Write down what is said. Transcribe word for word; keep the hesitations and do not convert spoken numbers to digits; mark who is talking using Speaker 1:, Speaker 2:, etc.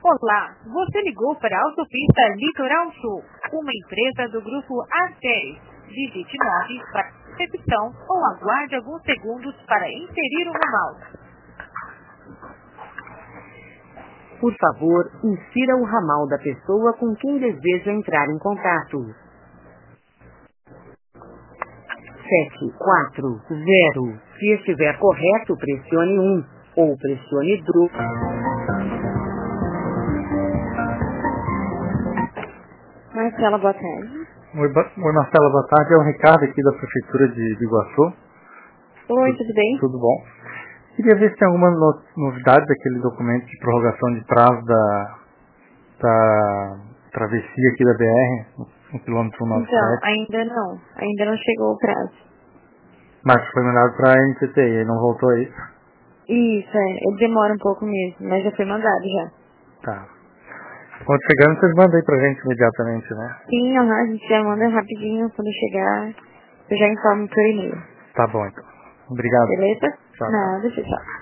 Speaker 1: Olá, você ligou para a Autopista Litoral Sul, uma empresa do grupo Arteris. Digite nove para recepção ou aguarde alguns segundos para inserir o ramal.
Speaker 2: Por favor, insira o ramal da pessoa com quem deseja entrar em contato. sete quatro zero. Se estiver correto, pressione um ou pressione D R U.
Speaker 3: Marcela, boa tarde.
Speaker 4: Oi, Oi, Marcela, boa tarde. É o Ricardo aqui da Prefeitura de, de Iguaçu.
Speaker 3: Oi, tudo bem?
Speaker 4: Tudo bom. Queria ver se tem alguma no, novidade daquele documento de prorrogação de prazo da, da travessia aqui da B R, no quilômetro cento e noventa e sete.
Speaker 3: Então, ainda não. Ainda não chegou o prazo.
Speaker 4: Mas foi mandado para a N T T e não voltou aí?
Speaker 3: Isso, é. Ele demora um pouco mesmo, mas já foi mandado já.
Speaker 4: Tá. Quando chegando, vocês mandam aí pra gente imediatamente, né?
Speaker 3: Sim, uhum, a gente já manda rapidinho. Quando chegar, eu já informo por e-mail.
Speaker 4: Tá bom, então. Obrigado.
Speaker 3: Beleza?
Speaker 4: Tchau, tchau.
Speaker 3: Nada, tchau.